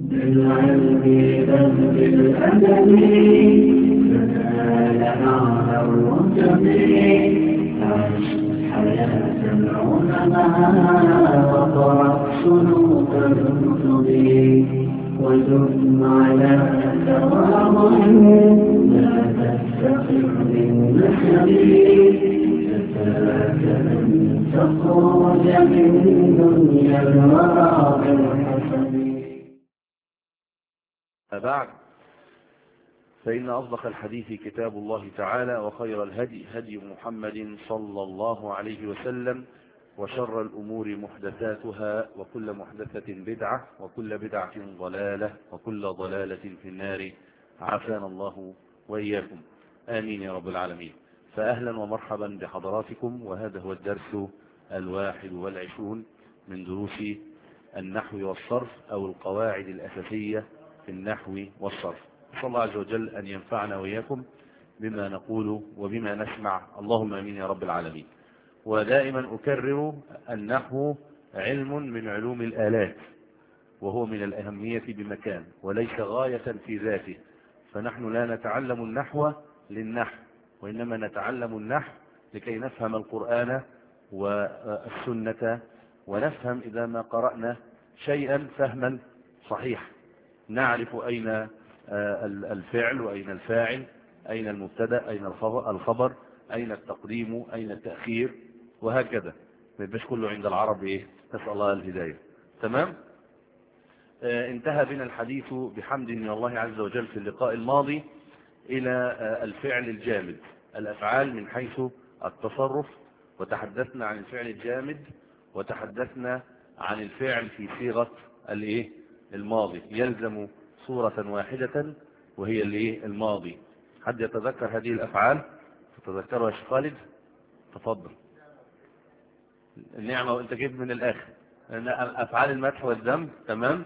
بالعلم بل بالأدب تنال أعلى الرتب. عش حياة العلماء وقرأ صنوف الكتب وزد على تواضع لا تستقر بالنسب. كفاك أن تخرج من دنيا الورى بالحسب. بعد فإن أصدق الحديث كتاب الله تعالى، وخير الهدي هدي محمد صلى الله عليه وسلم، وشر الأمور محدثاتها، وكل محدثة بدعة، وكل بدعة ضلالة، وكل ضلالة في النار، عافانا الله وإياكم، آمين يا رب العالمين. فأهلا ومرحبا بحضراتكم، وهذا هو الدرس 21 من دروس النحو والصرف، أو القواعد الأساسية في النحو والصرف. نسأل الله عز وجل أن ينفعنا وإياكم بما نقول وبما نسمع، اللهم آمين يا رب العالمين. ودائما أكرر النحو علم من علوم الآلات، وهو من الأهمية بمكان، وليس غاية في ذاته. فنحن لا نتعلم النحو للنحو، وإنما نتعلم النحو لكي نفهم القرآن والسنة، ونفهم إذا ما قرأنا شيئا فهما صحيح، نعرف أين الفعل وأين الفاعل، أين المبتدأ، أين الخبر، أين التقديم، أين التأخير، وهكذا. ما يبقاش كله عند العرب إيه؟ نسأل الله الهداية. تمام. انتهى بنا الحديث بحمد من الله عز وجل في اللقاء الماضي إلى الفعل الجامد، الأفعال من حيث التصرف، وتحدثنا عن الفعل الجامد، وتحدثنا عن الفعل في صيغة الايه الماضي، يلزم صورة واحدة وهي الايه الماضي. حد يتذكر هذه الأفعال؟ تتذكرها يا شيخ خالد؟ تفضل. النعمة، وانت جيت من الآخر. أفعال المدح والذم. تمام.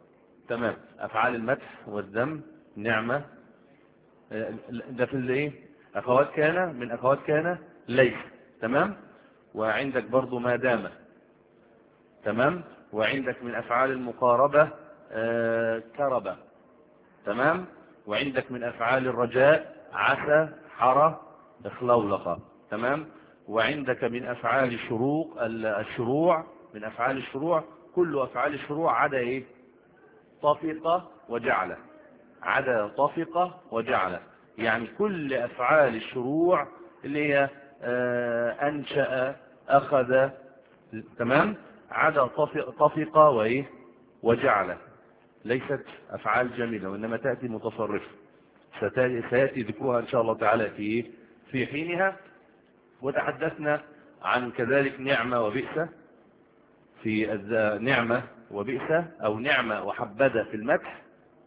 أفعال المدح والذم، نعمة، ده في الايه أخوات كان، من أخوات كان ليس. تمام. وعندك برضو ما دام. تمام. وعندك من أفعال المقاربة كربة. تمام. وعندك من أفعال الرجاء عسى، حرى، اخلولقة. تمام. وعندك من أفعال الشروع، من أفعال الشروع كل أفعال الشروع عدا إيه؟ طفق وجعل. عدا طفق وجعل، يعني كل أفعال الشروع اللي هي أنشأ، أخذ. تمام. عدا طفق وإيه وجعل، ليست أفعال جميلة، وإنما تأتي متصرفة، سيأتي ذكرها إن شاء الله تعالى في حينها. وتحدثنا عن كذلك نعمة وبئس، في نعمة وبئس، أو نعمة وحبذا في المدح،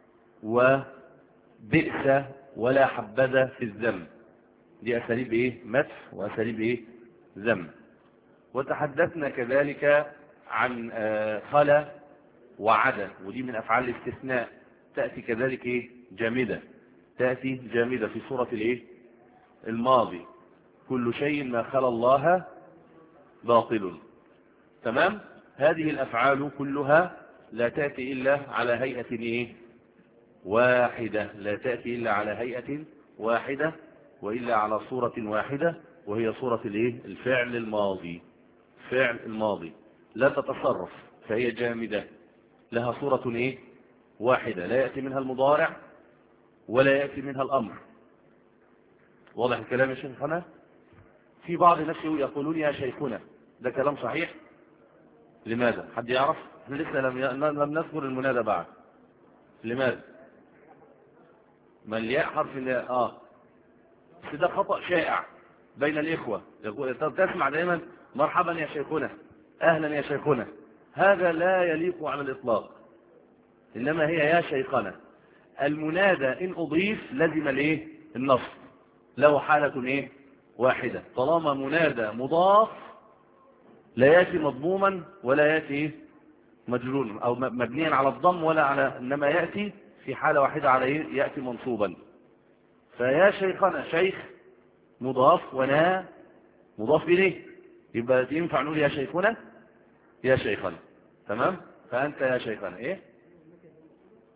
وبئس ولا حبذا في الذم. دي أساليب إيه مدح، وأساليب إيه ذم. وتحدثنا كذلك عن خلا وعدا، ودي من أفعال الاستثناء، تأتي كذلك إيه جامدة، تأتي جامدة في صورة الإيه الماضي. كل شيء ما خلا الله باطل. تمام. هذه الأفعال كلها لا تأتي إلا على هيئة إيه واحدة، لا تأتي إلا على هيئة واحدة، وإلا على صورة واحدة، وهي صورة الإيه الفعل الماضي. فعل الماضي لا تتصرف، فهي جامدة، لها صورة إيه واحدة، لا يأتي منها المضارع ولا يأتي منها الأمر. واضح الكلام يا شيخنا؟ في بعض الناس يقولون يا شيخنا، ده كلام صحيح؟ لماذا؟ حد يعرف؟ احنا لسه لم نذكر المنادى بعد. لماذا؟ ما الياء حرف الياء بس ده خطأ شائع بين الإخوة، تسمع دائما مرحبا يا شيخنا، أهلا يا شيخنا. هذا لا يليق على الإطلاق، إنما هي يا شيخنا. المنادى إن أضيف لازم الإيه النصب، له حالة إيه واحدة. طالما منادى مضاف لا يأتي مضموما ولا يأتي مجرورا أو مبنيا على الضم ولا على، إنما يأتي في حالة واحدة على إيه يأتي منصوبا. فيا شيخنا، شيخ مضاف، ونا مضاف إليه، يبقى ينفع نقول يا شيخنا، يا شيخنا. تمام. فأنت يا شيخنا إيه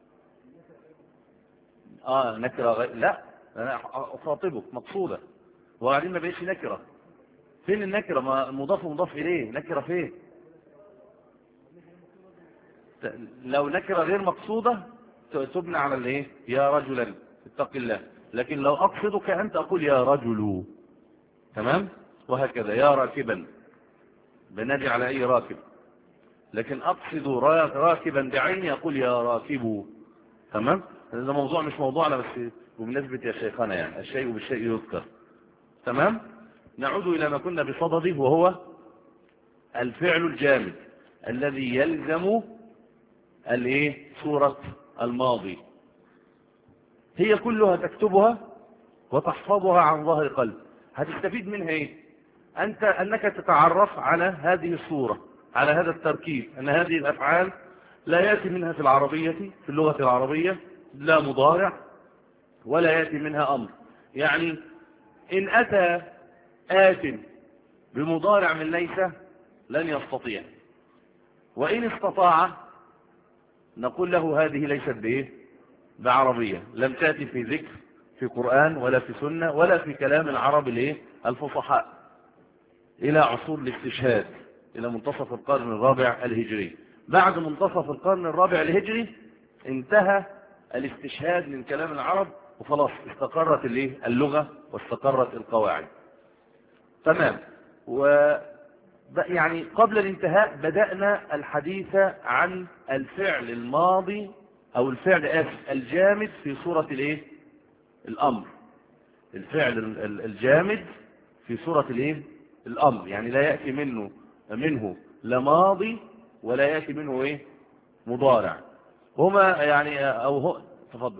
نكرة لا، أنا أخاطبك مقصودة، وبعدين ما بقيتش نكرة. فين النكرة؟ ما مضاف ومضاف إليه، نكرة فين؟ لو نكرة غير مقصودة تبنى على الايه؟ يا رجلا اتق الله. لكن لو أقصدك أنت أقول يا رجل. تمام؟ وهكذا يا راكبا بنادي على أي راكب. لكن أقصد راكبا بعيني أقول يا راكب. تمام؟ هذا موضوع مش موضوعنا، بس بمناسبة يا شيخنا يعني الشيء بالشيء يذكر. تمام؟ نعود إلى ما كنا بصدده، وهو الفعل الجامد الذي يلزم الايه؟ صورة الماضي. هي كلها تكتبها وتحفظها عن ظهر قلب. هتستفيد منها ايه؟ انك تتعرف على هذه الصورة، على هذا التركيب، ان هذه الافعال لا يأتي منها في العربية، في اللغة العربية لا مضارع ولا يأتي منها امر. يعني ان اتى آت بمضارع من ليس لن يستطيع، وان استطاع نقول له هذه ليست بايه؟ بعربية، لم تأتي في ذكر في قرآن ولا في سنة ولا في كلام العرب الايه؟ الفصحاء، الى عصور الاستشهاد، الى منتصف القرن الرابع الهجري. بعد منتصف القرن الرابع الهجري انتهى الاستشهاد من كلام العرب، وخلاص استقرت الايه؟ اللغة واستقرت القواعد. تمام. يعني قبل الانتهاء بدأنا الحديث عن الفعل الماضي او الفعل الجامد في صورة الايه؟ الامر. الفعل الجامد في صورة الايه؟ الامر، يعني لا يأتي منه لا ماضي ولا يأتي منه ايه؟ مضارع. هما يعني او هو تفضل.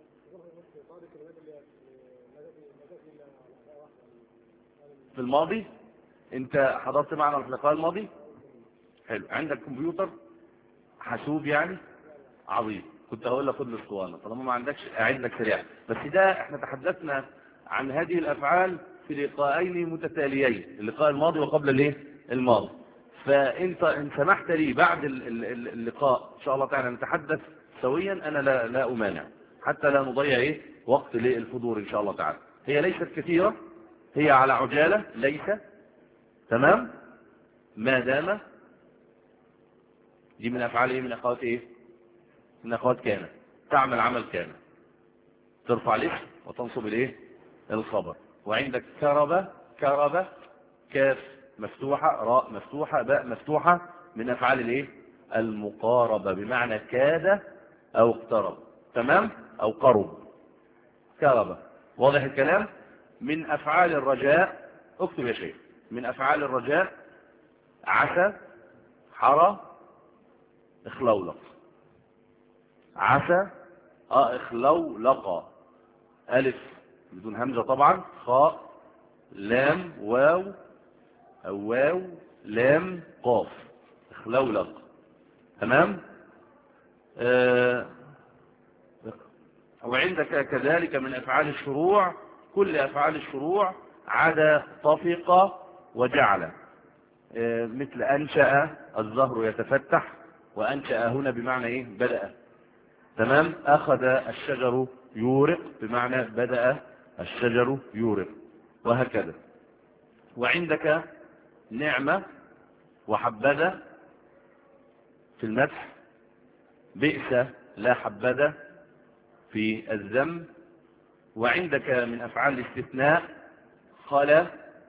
في الماضي انت حضرت معنا في اللقاء الماضي؟ حلو. عندك كمبيوتر حاسوب يعني؟ عظيم. كنت هقول لك خد الاسطوانه، طالما ما عندكش اعد لك سريعا. بس ده احنا تحدثنا عن هذه الافعال في لقاءين متتاليين، اللقاء الماضي وقبل الايه؟ الماضي. فانت ان سمحت لي بعد اللقاء ان شاء الله تعالى نتحدث سويا، انا لا امانع، حتى لا نضيع ايه؟ وقت للحضور ان شاء الله تعالى. هي ليست كثيره، هي على عجاله ليس. تمام. ما دام دي من افعال ايه؟ من اخوات ايه؟ من اخوات كان. تعمل عمل كان، ترفع الاسم وتنصب الايه؟ الخبر. وعندك كرب، كاف مفتوحة، راء مفتوحة، باء مفتوحة، من افعال الايه؟ المقاربة، بمعنى كاد او اقترب. تمام. او قرب. كرب. واضح الكلام؟ من افعال الرجاء، اكتب يا شيخ، من افعال الرجاء عسى، حرى، اخلولق. عسى اخلولق، الف بدون همزة طبعا، خاء لام واو او واو لام قاف، اخلولق. تمام. وعندك كذلك من افعال الشروع كل افعال الشروع عدا طفق وجعل، مثل انشأ، الزهر يتفتح، وانشأ هنا بمعنى ايه؟ بدأ. تمام. اخذ الشجر يورق، بمعنى بدأ الشجر يورق، وهكذا. وعندك نعمة وحبذا في المدح، بئس لا حبذا في الذم. وعندك من افعال الاستثناء خلا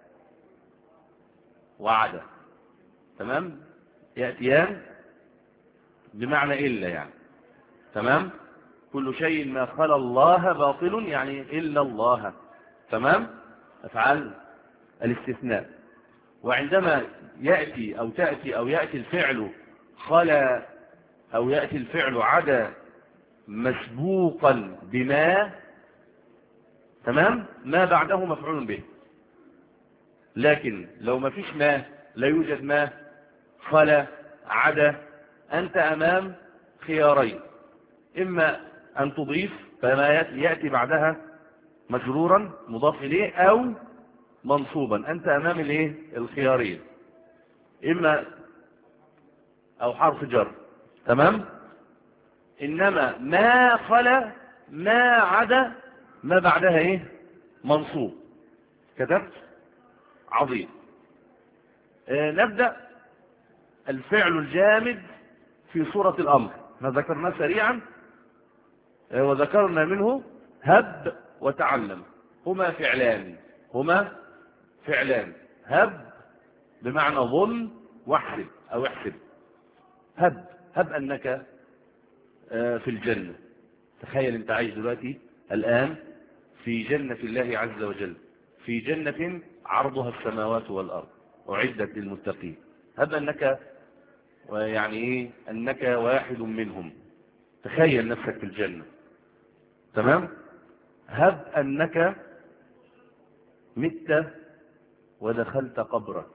وعدا. تمام. يأتيان بمعنى إلا يعني. تمام. كل شيء ما خلا الله باطل، يعني إلا الله. تمام. أفعال الاستثناء. وعندما يأتي أو تأتي أو يأتي الفعل خلا أو يأتي الفعل عدا مسبوقا بما، تمام، ما بعده مفعول به. لكن لو ما فيش ما، لا يوجد ما، خلا، عدا، أنت أمام خيارين: إما أن تضيف فما يأتي بعدها مجرورا مضاف إليه أو منصوبا، أنت أمام الإيه؟ الخيارين، إما أو حرف جر. تمام. إنما ما خلا ما عدا ما بعدها ايه منصوب. كتبت عظيم. نبدأ الفعل الجامد في صورة الأمر. ذكرنا سريعا وذكرنا منه هب وتعلم، هما فعلان. هب بمعنى ظن واحسب أو احسب. هب أنك في الجنة. تخيل أنت عايش دلوقتي الآن في جنة الله عز وجل، في جنة عرضها السماوات والأرض أعدت للمتقين. هب أنك يعني إيه أنك واحد منهم. تخيل نفسك في الجنة. تمام. هب أنك مت ودخلت قبرك.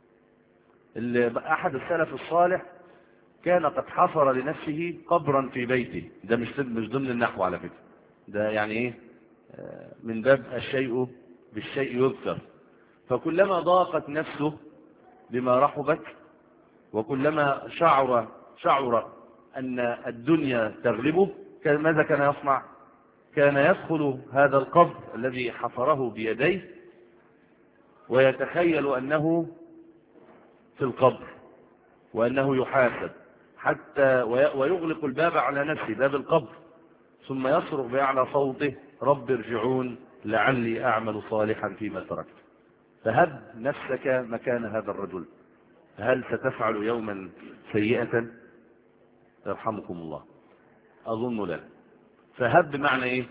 أحد السلف الصالح كان قد حفر لنفسه قبرا في بيته. ده مش ضمن النحو على فكرة، ده يعني إيه من باب الشيء بالشيء يذكر. فكلما ضاقت نفسه بما رحبت وكلما شعر أن الدنيا تغلبه ماذا كان يصنع؟ كان يدخل هذا القبر الذي حفره بيديه ويتخيل أنه في القبر وأنه يحاسب حتى ويغلق الباب على نفسه، باب القبر، ثم يصرخ بأعلى صوته رب ارجعون لعلي أعمل صالحا فيما تركت. فهب نفسك مكان هذا الرجل. هل ستفعل يوما سيئة؟ يرحمكم الله. أظن لا. فهب بمعنى إيه؟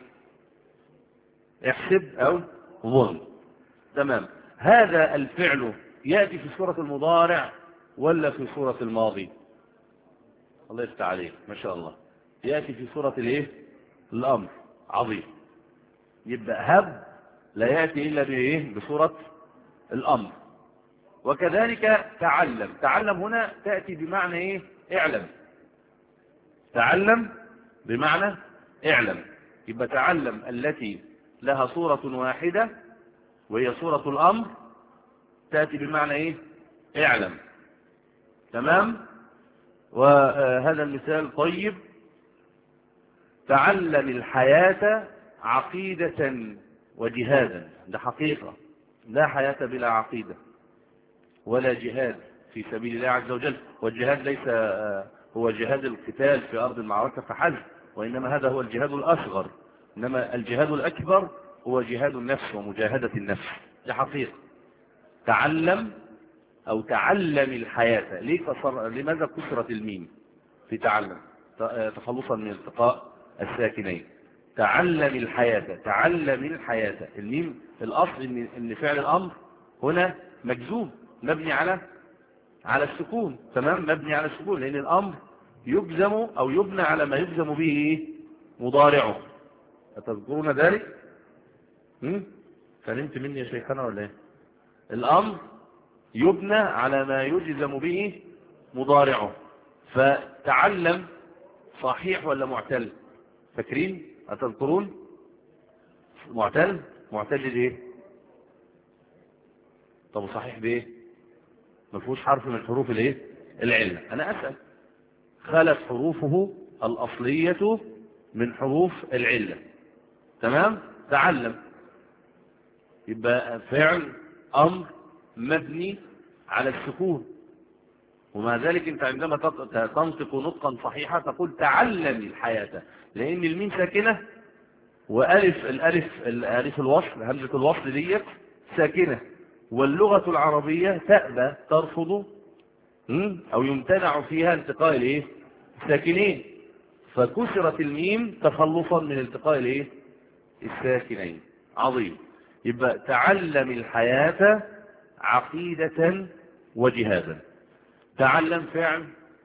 احسب أو ظن. تمام. هذا الفعل يأتي في سورة المضارع ولا في سورة الماضي؟ الله يفتح عليك ما شاء الله. يأتي في سورة الايه الأمر. عظيم. يبقى هب لا يأتي إلا بإيه بسورة الأمر. وكذلك تعلم هنا تأتي بمعنى إيه اعلم. تعلم بمعنى اعلم. يبقى تعلم التي لها صورة واحدة وهي صورة الأمر تأتي بمعنى إيه اعلم. تمام. وهذا المثال طيب. تعلم الحياة عقيدة وجهادا. ده حقيقة، لا حياة بلا عقيدة ولا جهاد في سبيل الله عز وجل. والجهاد ليس هو جهاد القتال في أرض المعركة فحسب، وإنما هذا هو الجهاد الأصغر. إنما الجهاد الأكبر هو جهاد النفس ومجاهدة النفس. ده حقيقة. تعلم أو تعلم الحياة. لماذا كسرت الميم في تعلم؟ تخلصا من التقاء الساكنين. تعلم الحياة. الميم الأصل إن فعل الأمر هنا مجزوم مبني على السكون. تمام. مبني على السكون لأن الأمر يجزم أو يبنى على ما يجزم به مضارعه. أتذكرون ذلك؟ فهمت مني يا شيخنا ولا ايه؟ الأمر يبنى على ما يجزم به مضارعه. فتعلم صحيح ولا معتل؟ فاكرين؟ أتذكرون؟ معتل ايه؟ طب صحيح بايه؟ ما فيهوش حرف من حروف الايه العلة. انا اسأل. خلت حروفه الأصلية من حروف العلة. تمام. تعلم يبقى فعل أمر مبني على السكون. ومع ذلك انت عندما تنطق نطقا صحيحا تقول تعلم الحياة، لان الميم ساكنة الالف الوصل همزة الوصل ديت ساكنة، واللغة العربية تأبى ترفض او يمتنع فيها التقاء الايه الساكنين، فكسرت الميم تخلصا من التقاء الايه الساكنين. عظيم. يبقى تعلم الحياة عقيدة وجهادا. تعلم فعل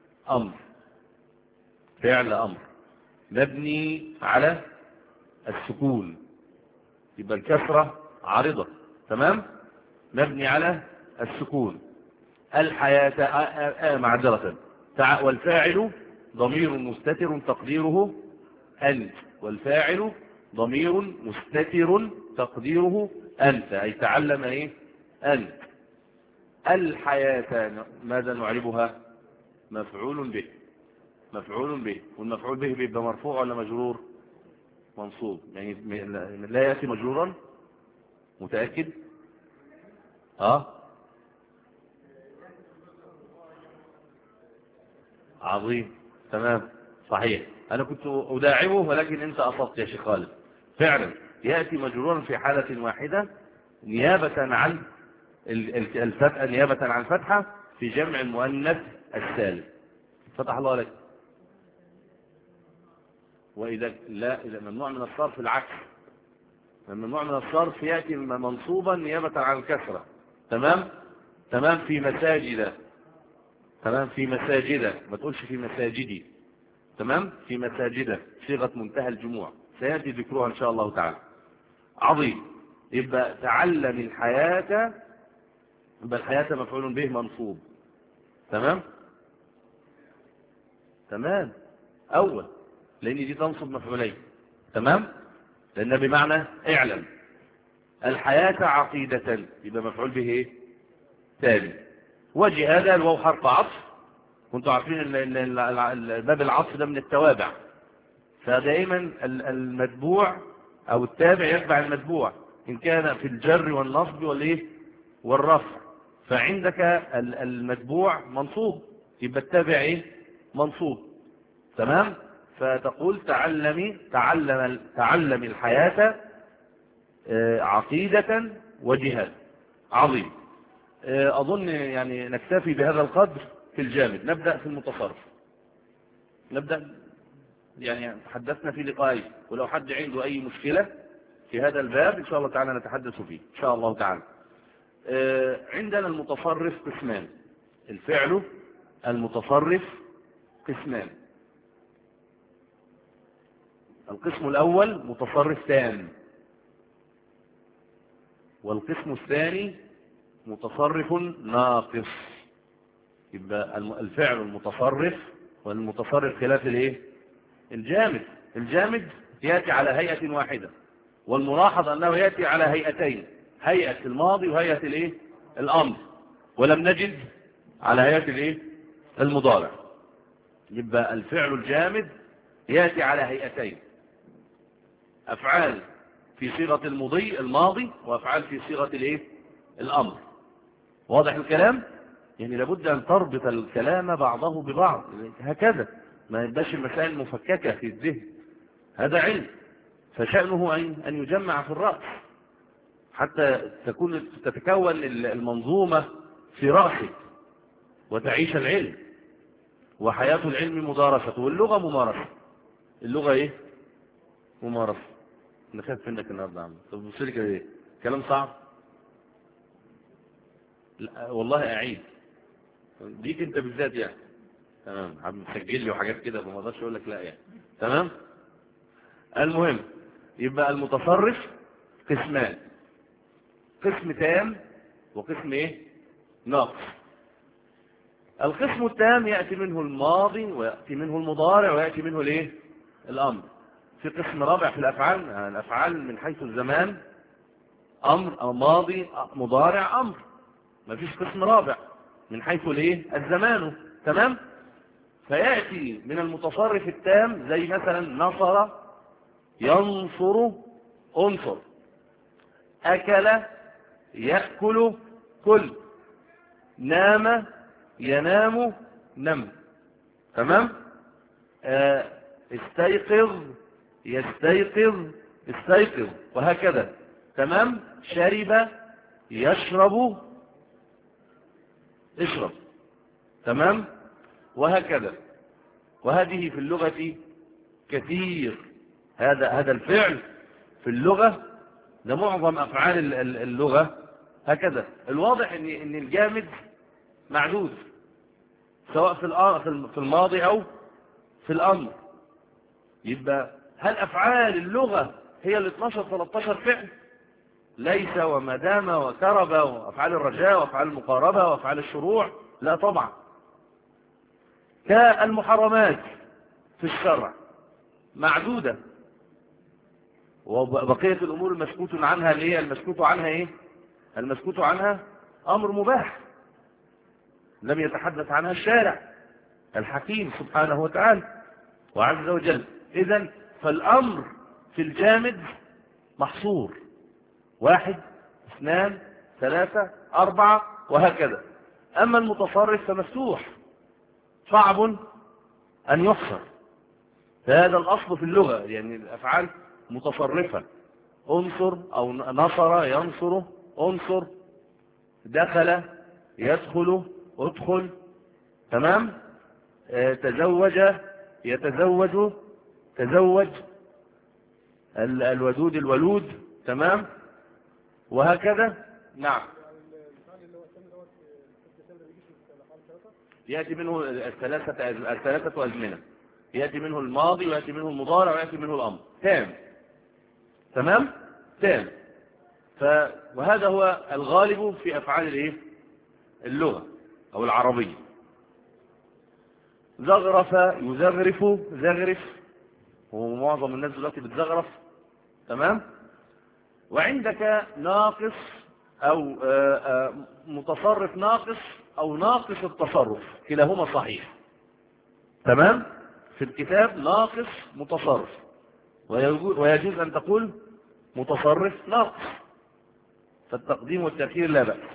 أمر مبني على السكون، يبقى الكسرة عارضة. تمام. مبني على السكون. الحياة معذرة. والفاعل ضمير مستتر تقديره أنت. والفاعل ضمير مستتر تقديره أنت، أي تعلم إيه أنت. الحياة ماذا نعربها؟ مفعول به. والمفعول به بيبقى مرفوع ولا مجرور؟ منصوب، يعني لا يأتي مجرورا. متأكد؟ عظيم، تمام، صحيح. أنا كنت أداعبه ولكن أنت أصبت يا شيخ خالد. فعلا يأتي مجرورا في حالة واحدة نيابة عن الفتحة، نيابة عن فتحة في جمع المؤنث السالم. فتح الله لك. وإذا لا، إذا ممنوع من الصرف العكس، ممنوع من الصرف يأتي منصوبا نيابة عن الكسرة. تمام، تمام. في مساجد، تمام، في مساجد، ما تقولش في مساجدي. تمام، في مساجد صيغة منتهى الجموع، سيأتي ذكرها إن شاء الله تعالى. عظيم. يبقى تعلم الحياة، يبقى الحياة مفعول به منصوب. تمام، تمام. أول، لأن دي تنصب مفعولين. تمام، لأن بمعنى اعلم الحياة عقيدة، يبقى مفعول به ايه؟ ثاني. وجهاد الواو حرف عطف، كنتوا عارفين ان باب العطف ده من التوابع، فدائما المتبوع او التابع يتبع المتبوع ان كان في الجر والنصب والايه والرفع. فعندك المتبوع منصوب، يبقى التابع ايه؟ منصوب. تمام. فتقول تعلم الحياة عقيدة وجهاد. عظيم. أظن يعني نكتفي بهذا القدر في الجامد. نبدأ في المتصرف. نبدأ، يعني تحدثنا في لقائي، ولو حد عنده أي مشكلة في هذا الباب إن شاء الله تعالى نتحدث فيه إن شاء الله تعالى. عندنا المتصرف قسمان. الفعل المتصرف قسمان. القسم الأول متصرف تام، والقسم الثاني متصرف ناقص. يبقى الفعل المتصرف، والمتصرف خلاف الايه؟ الجامد. الجامد يأتي على هيئة واحدة، والملاحظ أنه يأتي على هيئتين، هيئة الماضي وهيئة الايه؟ الأمر، ولم نجد على هيئة الايه؟ المضارع. يبقى الفعل الجامد يأتي على هيئتين، أفعال في صيغة الماضي، وأفعال في صيغة الايه؟ الأمر. واضح الكلام؟ يعني لابد أن تربط الكلام بعضه ببعض هكذا، ما يبقاش المسائل مفككة في الذهن. هذا علم، فشأنه أن يجمع في الرأس حتى تتكون المنظومة في رأسك وتعيش العلم. وحياة العلم مدارسة، واللغة ممارسة. اللغة ايه؟ ممارسة. نخاف منك النهارده يا عم. طب بص لي كده، ايه كلام صعب؟ لا والله اعيد ديك انت بالذات يعني. تمام، عم مسجل لي وحاجات كده فما اقدرش اقول لك لا يعني. تمام. المهم، يبقى المتصرف قسمان، قسم تام وقسم ايه؟ ناقص. القسم التام يأتي منه الماضي ويأتي منه المضارع ويأتي منه الايه؟ الامر. في قسم رابع في الافعال، الافعال من حيث الزمان امر او ماضي مضارع امر. ما فيش قسم رابع من حيث الايه؟ الزمان. تمام. فيأتي من المتصرف التام زي مثلا نصر ينصر انصر، اكل يأكل كل، نام ينام نم. تمام. استيقظ يستيقظ استيقظ، وهكذا. تمام. شرب يشرب اشرب. تمام، وهكذا. وهذه في اللغة كثير. هذا الفعل في اللغة ده معظم أفعال اللغة هكذا. الواضح ان الجامد معدود سواء في الماضي أو في الأمر. يبقى هل أفعال اللغة هي ال 12-13 فعل؟ ليس وما دام وكرب وأفعال الرجاء وأفعال المقاربة وأفعال الشروع، لا طبعا. كالمحرمات في الشرع معدودة، وبقية الأمور المسكوت عنها اللي هي المسكوت عنها إيه؟ المسكوت عنها أمر مباح لم يتحدث عنها الشارع الحكيم سبحانه وتعالى وعز وجل. إذن فالأمر في الجامد محصور، 1 2 3 4 وهكذا. أما المتصرف فمفتوح صعب أن يحصر. فهذا الأصل في اللغة، يعني الأفعال متصرفة. انصر أو نصر ينصر، انصر، دخل يدخل، ادخل، تمام. تزوج يتزوج، تزوج، الودود الولود، تمام، وهكذا. نعم. يأتي منه الثلاثة أزمنة، يأتي منه الماضي ويأتي منه المضارع ويأتي منه الأمر تام، تمام، تام. وهذا هو الغالب في أفعال اللغة أو العربية. زغرف يزغرف، زغرف، ومعظم الناس دلوقتي بتزغرف، تمام. وعندك ناقص أو متصرف ناقص أو ناقص التصرف، كلاهما صحيح، تمام. في الكتاب ناقص متصرف، ويجوز أن تقول متصرف ناقص، فالتقديم والتأخير لا بأس.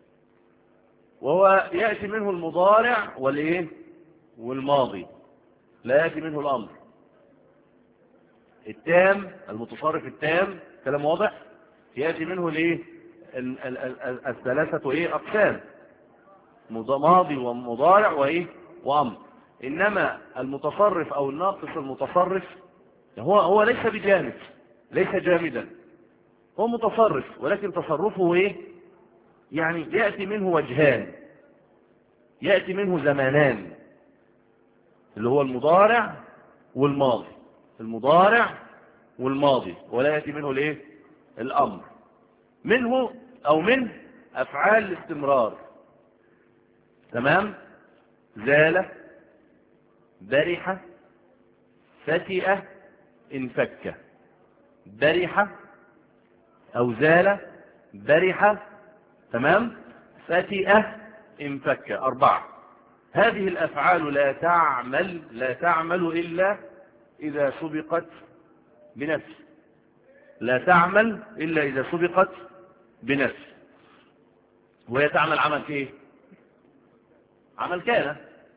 وهو يأتي منه المضارع والماضي، لا يأتي منه الأمر. التام، المتصرف التام، كلام واضح، يأتي منه الثلاثة أقسام، ماضي ومضارع وأمر. إنما المتصرف أو الناقص المتصرف هو ليس بجامد، ليس جامدا، هو متصرف، ولكن تصرفه يعني يأتي منه وجهان، يأتي منه زمانان، اللي هو المضارع والماضي، المضارع والماضي، ولا يأتي منه الأمر. منه أو من أفعال الاستمرار، تمام. زال، برح، فتئ، انفك. برح أو زال، برح، تمام، فتئ، انفك، 4. هذه الأفعال لا تعمل إلا إذا سبقت بنفس، لا تعمل إلا إذا سبقت بنفس. وهي تعمل عمل عمل كان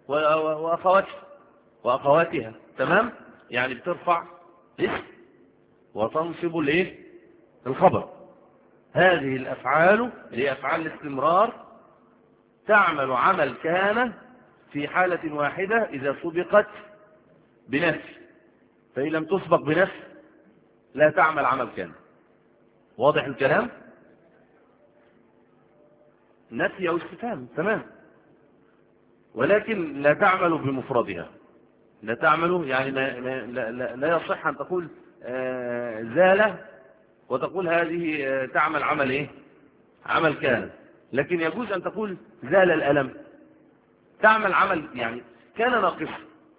وأخواتها، تمام. يعني بترفع اسم وتنصب الخبر. هذه الأفعال هي أفعال الاستمرار، تعمل عمل كان في حالة واحدة إذا سبقت بنفس، فإن لم تسبق بنفس لا تعمل عمل كان. واضح الكلام؟ نفي أو استفهام، تمام. ولكن لا تعمل بمفردها، لا تعمل، يعني لا يصح أن تقول زال وتقول هذه تعمل عمل عمل كان. لكن يجوز أن تقول زال الألم، تعمل عمل، يعني كان ناقصا،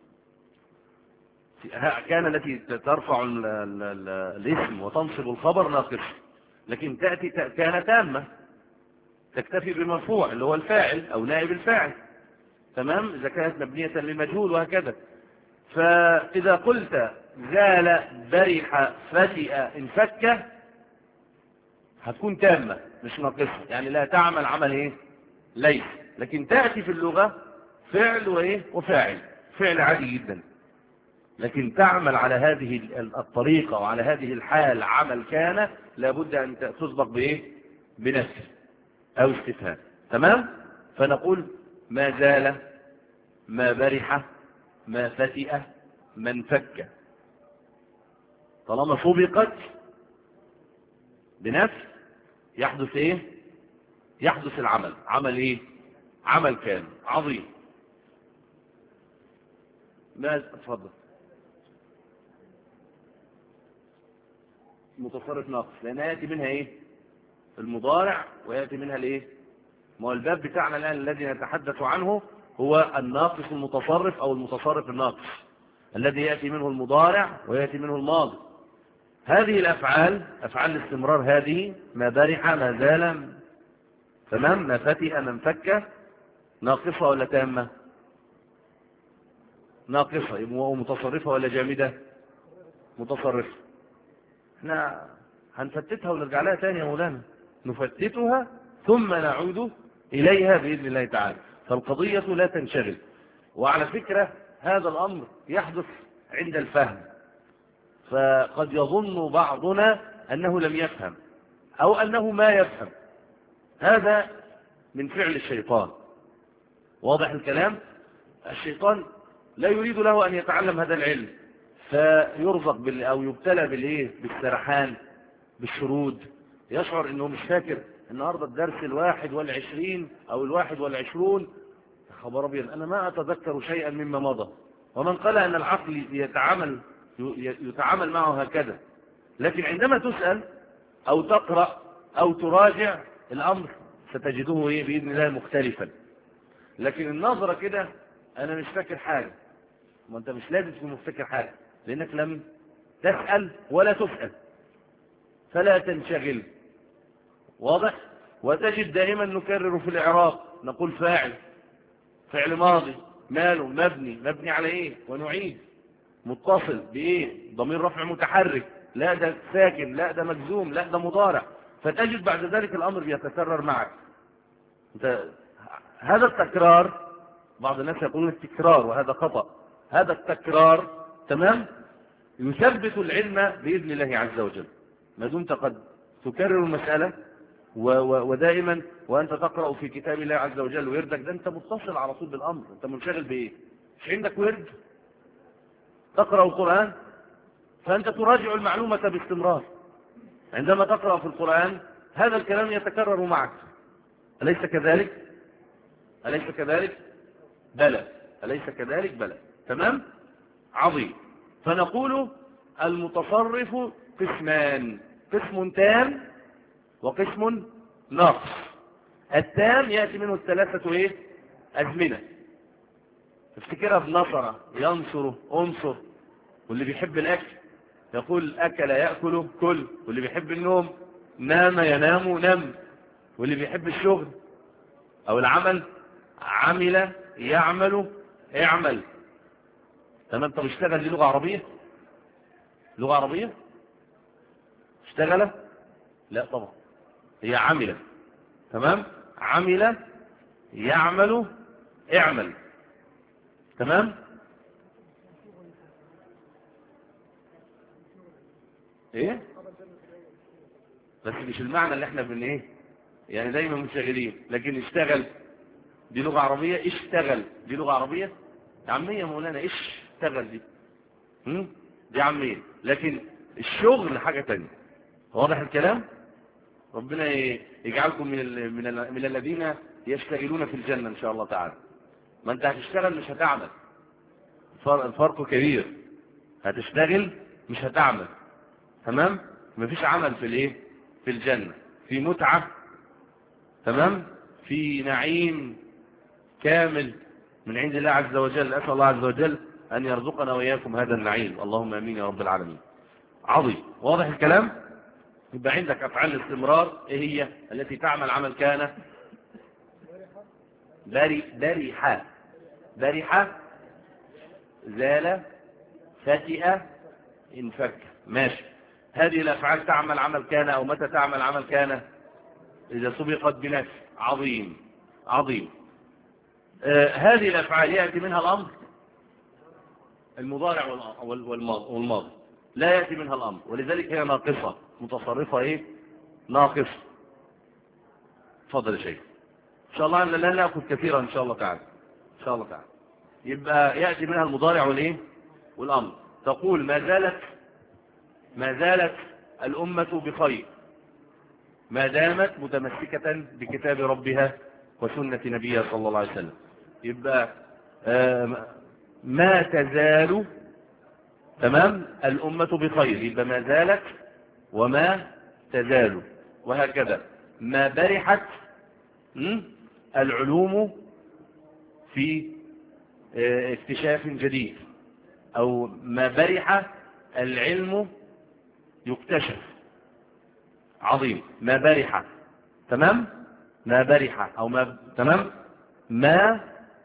كان التي ترفع الاسم وتنصب الخبر ناقص، لكن تأتي كان تامة تكتفي بالمرفوع اللي هو الفاعل أو نائب الفاعل، تمام، إذا كانت مبنية للمجهول وهكذا. فإذا قلت زال، برح، فتئ، انفك، هتكون تامة مش ناقصة، يعني لا تعمل عمل ليس. لكن تأتي في اللغة فعل وفاعل، فعل عادي جدا، لكن تعمل على هذه الطريقة وعلى هذه الحال عمل كان، لابد أن تسبق بنفس أو استفهام، تمام. فنقول ما زال، ما برح، ما فتئ، ما انفك، طالما سبقت بنفس يحدث يحدث العمل، عمل عمل كان عظيم. ما اتفضل. متصرف ناقص، لأن يأتي منها المضارع ويأتي منها ما هو الباب بتاعنا الآن الذي نتحدث عنه هو الناقص المتصرف أو المتصرف الناقص، الذي يأتي منه المضارع ويأتي منه الماضي. هذه الأفعال، أفعال الاستمرار هذه، ما برح، ما زال، تمام، ما فتئ، ما انفك، ناقصة ولا تامة؟ ناقصة. ومتصرفة ولا جامدة؟ متصرفة. احنا هنفتتها ونرجع لها تاني يا مولانا، نفتتها ثم نعود إليها بإذن الله تعالى. فالقضية لا تنشغل. وعلى فكرة هذا الأمر يحدث عند الفهم، فقد يظن بعضنا أنه لم يفهم أو أنه ما يفهم، هذا من فعل الشيطان. واضح الكلام؟ الشيطان لا يريد له أن يتعلم هذا العلم، فيرزق أو يبتلى بالسرحان، بالشرود، يشعر أنه مش فاكر النهاردة الدرس 21 أو 21. خبر أبيض، أنا ما أتذكر شيئا مما مضى. ومن قال أن العقل يتعامل معه هكذا، لكن عندما تسأل أو تقرأ أو تراجع الأمر ستجده بإذن الله مختلفا. لكن النظرة كده أنا مش فاكر حاجة، ما أنت مش لازم تكون مفتكر حاجة، لأنك لم تسأل ولا تسأل، فلا تنشغل. واضح؟ وتجد دائما نكرر في الإعراب، نقول فعل ماضي ماله مبني على إيه، ونعيد متصل بإيه، ضمير رفع متحرك، لا ده ساكن، لا ده مجزوم، لا ده مضارع. فتجد بعد ذلك الأمر بيتكرر معك. هذا التكرار، بعض الناس يقولون التكرار وهذا خطأ، هذا التكرار تمام يثبت العلم بإذن الله عز وجل. ما دمت قد تكرر المسألة ودائما وأنت تقرأ في كتاب الله عز وجل ويردك، ده أنت متصل على طول بالأمر. أنت منشغل بإيه؟ مش عندك ورد تقرأ القرآن، فأنت تراجع المعلومة باستمرار. عندما تقرأ في القرآن هذا الكلام يتكرر معك، أليس كذلك؟ أليس كذلك؟ بلى. أليس كذلك؟ بلى. تمام؟ عظيم. فنقول المتصرف قسمان، قسم تام وقسم ناقص. التام يأتي منه الثلاثة أزمنة. افتكرها بنصر، ينصر، انصر. واللي بيحب الأكل يقول أكل يأكل كل، واللي بيحب النوم نام ينام نم، واللي بيحب الشغل أو العمل عمل يعمل اعمل. تمام؟ طب اشتغل دي لغة عربية؟ لغة عربية؟ اشتغل؟ لا طبعا، هي عمل. تمام؟ عمل يعمل اعمل. تمام؟ ايه؟ بس مش المعنى اللي احنا يعني دايما منشغلين. لكن اشتغل دي لغة عربية، اشتغل دي لغة عربية عامية مولانا، اشتغل دي عامية، لكن الشغل حاجة تانية. واضح الكلام؟ ربنا يجعلكم من الذين يشتغلون في الجنة إن شاء الله تعالى. ما انت هتشتغل مش هتعمل، الفرق كبير. هتشتغل مش هتعمل. تمام؟ مفيش عمل في الجنة، في متعة. تمام؟ في نعيم كامل من عند الله عز وجل. أسأل الله عز وجل أن يرزقنا وإياكم هذا النعيم، اللهم آمين يا رب العالمين. عظيم. واضح الكلام؟ يبقى عندك أفعال الاستمرار ايه هي؟ التي تعمل عمل كان برحة زال فتئ انفك. ماشي. هذه الأفعال تعمل عمل كان، أو متى تعمل عمل كان؟ إذا سبقت بنفس. عظيم عظيم. هذه الأفعال يأتي منها الأمر المضارع والماضي، لا يأتي منها الأمر، ولذلك هي ناقصة، متصرفة ناقصة. تفضل يا شيخ. إن شاء الله لا نأخذ كثيرا إن شاء الله تعالى. إن شاء الله تعالى. يبقى يأتي منها المضارع والأمر. تقول ما زالت الأمة بخير ما دامت متمسكة بكتاب ربها وسنة نبيها صلى الله عليه وسلم. يبقى ما تزال تمام الأمة بخير، يبقى ما زالت وما تزال، وهكذا. ما برحت العلوم في اكتشاف جديد، أو ما برح العلم يكتشف. عظيم. ما برح. تمام؟ ما برح أو ما تمام ما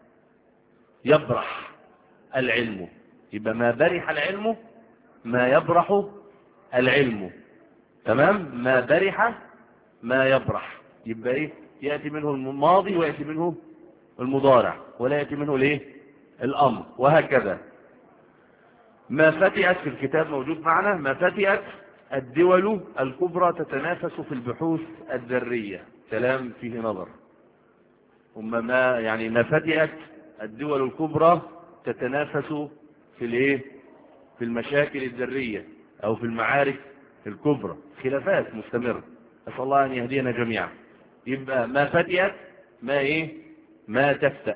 يبرح العلم. يبقى ما برح العلم، ما يبرح العلم. تمام. ما برح ما يبرح، يبقى ايه؟ يأتي منه الماضي ويأتي منه المضارع، ولا يأتي منه الايه؟ الامر، وهكذا. ما فتئت في الكتاب موجود معنا. ما فتئت الدول الكبرى تتنافس في البحوث الذرية، كلام فيه نظر. ما يعني ما فتئت الدول الكبرى تتنافس في الايه؟ في المشاكل الذرية او في المعارك الكبرى، خلافات مستمرة، أسأل الله أن يهدينا جميعا. يبقى ما فتئت ما ايه؟ ما تفتأ.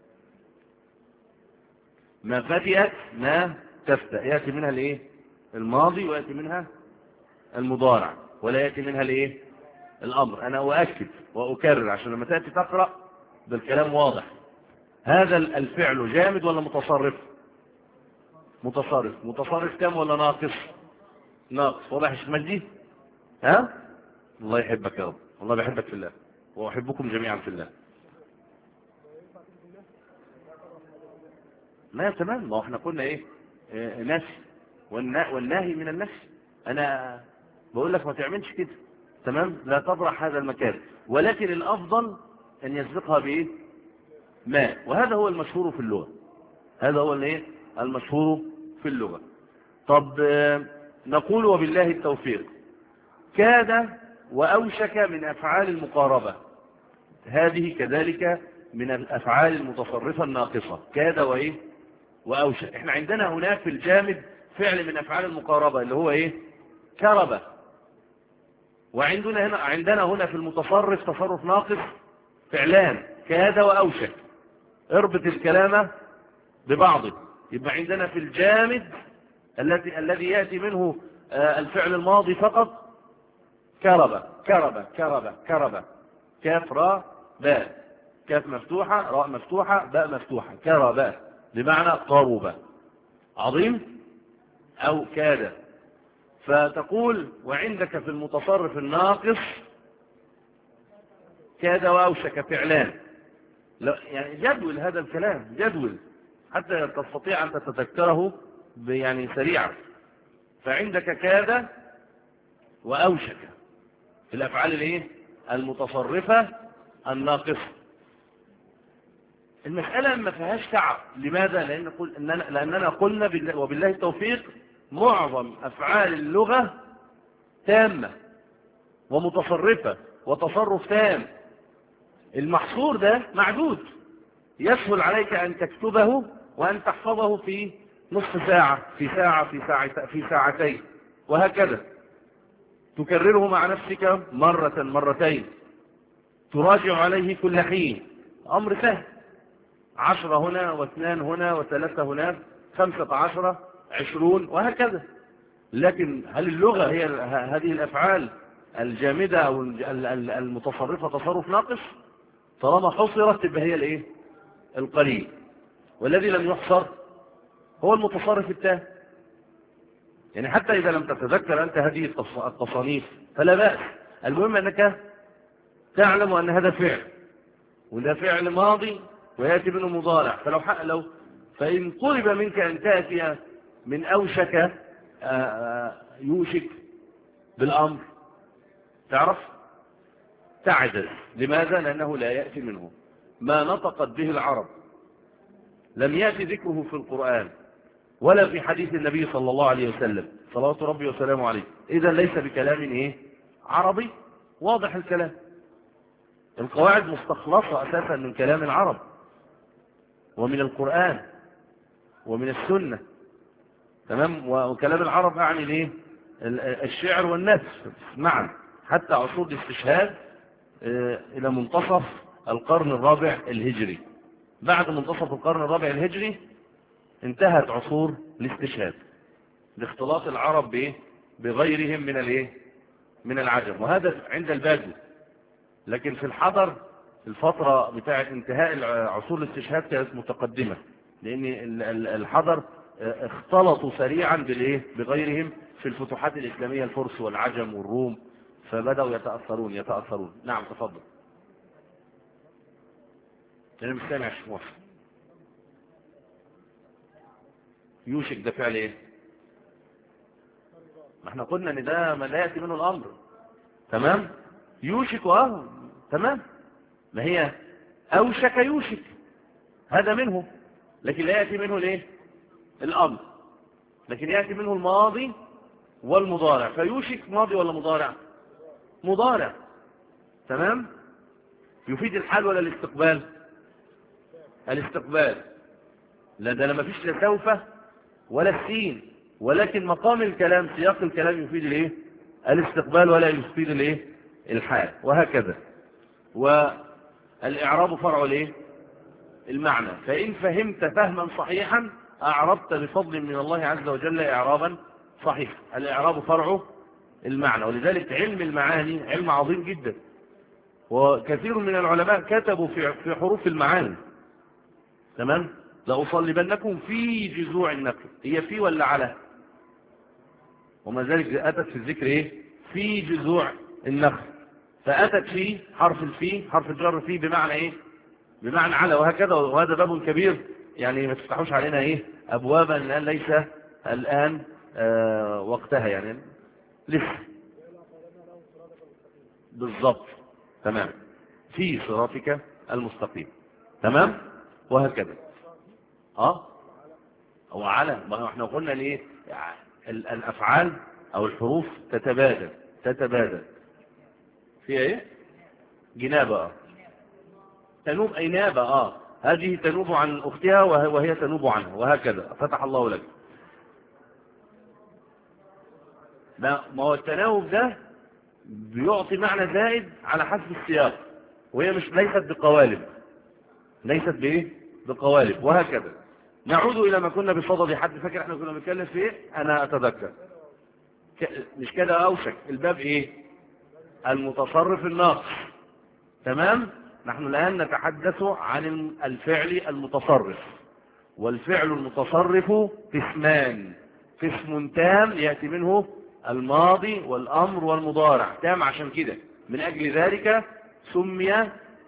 ما فتئت ما تفتأ، يأتي منها الايه؟ الماضي، ويأتي منها المضارع، ولا يأتي منها الايه؟ الامر. انا اؤكد واكرر عشان لما تأتي تقرأ بالكلام واضح. هذا الفعل جامد ولا متصرف؟ متصرف. متصرف كم ولا ناقص؟ ناقص. واضح يا شيخ مجدي؟ ها؟ الله يحبك يا رب، والله بحبك في الله، واحبكم جميعا في الله. ما تمام، ما احنا قلنا ايه؟ نفي، والنهي من النفي. انا بقول لك ما تعملش كده، تمام؟ لا تبرح هذا المكان، ولكن الافضل ان يسبقها بايه؟ ما. وهذا هو المشهور في اللغة، هذا هو الايه؟ المشهور في اللغة. طب نقول وبالله التوفيق. كاد واوشك من افعال المقاربة، هذه كذلك من الافعال المتصرفة الناقصة. كاد وايه؟ واوشك. احنا عندنا هنا في الجامد فعل من افعال المقاربة اللي هو ايه؟ كربة. عندنا هنا في المتصرف تصرف ناقص فعلان، كاد واوشك. اربط الكلام ببعضه. يبقى عندنا في الجامد الذي يأتي منه الفعل الماضي فقط كربة كربة كربة كربة، كاف راء باء، كاف مفتوحة راء مفتوحة باء مفتوحة، كربة بمعنى قرب. عظيم. أو كاد. فتقول وعندك في المتصرف الناقص كاد وأوشك فعلان. يعني جدول هذا الكلام، جدول حتى تستطيع أن تتذكره يعني سريعا. فعندك كاد وأوشك في الأفعال الايه؟ المتصرفة الناقصة. المسألة ما فيهاش تعب. لماذا؟ لأننا قلنا وبالله التوفيق معظم أفعال اللغة تامة ومتصرفة وتصرف تام. المحصور ده معدود، يسهل عليك أن تكتبه وأن تحفظه في نصف ساعة، في ساعة، في ساعتين، وهكذا. تكرره مع نفسك مرة مرتين، تراجع عليه كل حين. أمر سهل. 10 هنا، واثنان هنا، و3 هنا، 15، 20، وهكذا. لكن هل اللغة هي هذه الأفعال الجامدة أو المتصرفة تصرف ناقص؟ طالما حصرت تبقى هي الايه؟ القليل. والذي لم يحصر هو المتصرف التام. يعني حتى إذا لم تتذكر أنت هذه التصانيف فلا بأس، المهم أنك تعلم أن هذا فعل، وده فعل ماضي ويأتي منه مضارع. فإن طلب منك أن تأتي من أوشك يوشك بالأمر، تعرف تعجز. لماذا؟ لأنه لا يأتي منه ما نطقت به العرب، لم يأتي ذكره في القرآن ولا في حديث النبي صلى الله عليه وسلم صلوات ربي وسلامه عليه. إذا ليس بكلام ايه؟ عربي واضح الكلام. القواعد مستخلصة أساسا من كلام العرب ومن القرآن ومن السنة، تمام. وكلام العرب أعني ليه؟ الشعر والنثر معا، حتى عصور الاستشهاد إلى منتصف القرن الرابع الهجري. بعد منتصف القرن الرابع الهجري انتهت عصور الاستشهاد لاختلاط العرب بغيرهم من الايه؟ من العجم. وهذا عند البادو. لكن في الحضر الفترة بتاعة انتهاء عصور الاستشهاد كانت متقدمة، لأن الحضر اختلطوا سريعا بغيرهم في الفتوحات الإسلامية، الفرس والعجم والروم، فبدأوا يتأثرون. نعم تفضل. أنا مش سامع شيخ موافق. يوشك ده فعل ايه؟ ما احنا قلنا ان ده ما لا يأتي منه الامر. تمام. يوشك تمام. ما هي اوشك يوشك، هذا منه، لكن لا يأتي منه الايه؟ الامر. لكن يأتي منه الماضي والمضارع. فيوشك ماضي ولا مضارع؟ مضارع. تمام. يفيد الحال ولا الاستقبال؟ الاستقبال. لا ده ما فيش لا سوف ولا السين، ولكن مقام الكلام سياق الكلام يفيد الايه؟ الاستقبال ولا يفيد الايه؟ الحال. وهكذا. والاعراب فرع الايه؟ المعنى. فان فهمت فهما صحيحا اعربت بفضل من الله عز وجل اعرابا صحيحا. الاعراب فرع المعنى. ولذلك علم المعاني علم عظيم جدا، وكثير من العلماء كتبوا في حروف المعاني. تمام. لأصلبنكم في جذوع النخل. هي في ولا على؟ وما ذلك أتت في الذكر ايه؟ في جذوع النخل. فأتت في حرف الفي، حرف الجر فيه بمعنى ايه؟ بمعنى على. وهكذا. وهذا باب كبير، يعني ما تفتحوش علينا ايه ابوابا الان ليس الان وقتها، يعني لسه. بالضبط. تمام. في صراطك المستقيم. تمام. وهكذا. هو على. ما احنا قلنا ليه الافعال او الحروف تتبادل فيها ايه؟ جنابه. تنوب اي نابه. هذه تنوب عن اختها وهي تنوب عنها، وهكذا. فتح الله لك. ما هو التناوب ده بيعطي معنى زائد على حسب السياق، وهي ليست بقوالب. ليست بايه؟ بقوالب. وهكذا. نعود الى ما كنا بصدد. حد فاكر احنا كنا بنتكلم في ايه؟ انا اتذكر. مش كده اوشك الباب ايه؟ المتصرف الناقص. تمام. نحن الان نتحدث عن الفعل المتصرف. والفعل المتصرف قسمان. قسم تام يأتي منه الماضي والامر والمضارع. تام عشان كده، من اجل ذلك سمي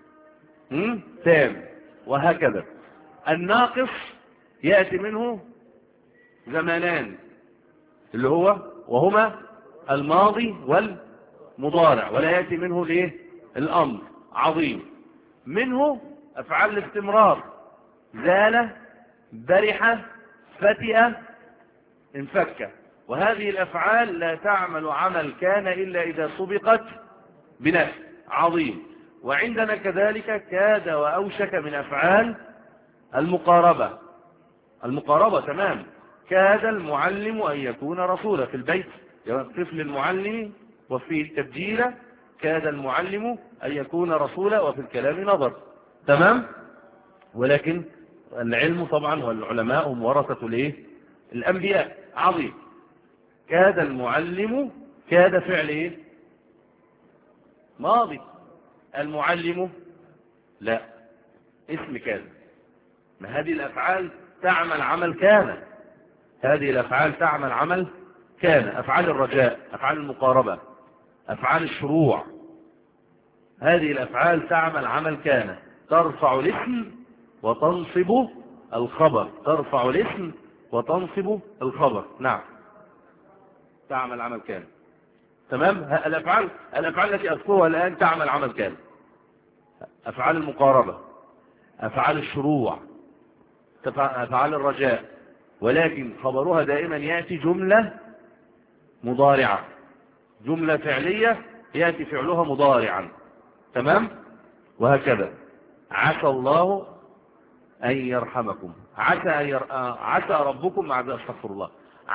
تام. وهكذا. الناقص يأتي منه زمانان، اللي وهما الماضي والمضارع، ولا يأتي منه الايه؟ الامر. عظيم. منه افعال الاستمرار: زال، برح، فتئ، انفك. وهذه الافعال لا تعمل عمل كان الا اذا سبقت بنفي. عظيم. وعندنا كذلك كاد واوشك من افعال المقاربة. تمام. كاد المعلم ان يكون رسولا. في البيت طفل المعلم وفيه تبجيل: كاد المعلم ان يكون رسولا. وفي الكلام نظر. تمام. ولكن العلم طبعا والعلماء هم ورثة الايه؟ الانبياء. عظيم. كاد المعلم. كاد فعل ايه؟ ماضي. المعلم لا، اسم كان. ما هذه الافعال تعمل عمل كان. هذه الافعال تعمل عمل كان. افعال الرجاء، افعال المقاربة، افعال الشروع، هذه الافعال تعمل عمل كان. ترفع الاسم وتنصب الخبر. ترفع الاسم وتنصب الخبر. نعم. تعمل عمل كان. تمام. الافعال التي اذكرها الان تعمل عمل كان: افعال المقاربة، افعال الشروع، افعال الرجاء. ولكن خبرها دائما ياتي جملة مضارعة. جملة فعلية ياتي فعلها مضارعا. تمام. وهكذا. عسى الله ان يرحمكم. عسى ربكم. استغفر الله.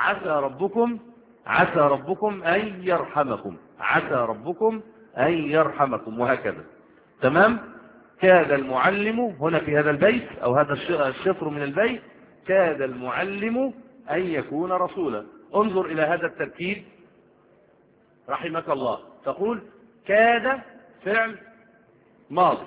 عسى ربكم ان يرحمكم. عسى ربكم ان يرحمكم. وهكذا. تمام. كاد المعلم هنا في هذا البيت او هذا الشطر من البيت: كاد المعلم ان يكون رسولا. انظر الى هذا التركيب رحمك الله. تقول كاد فعل ماضي.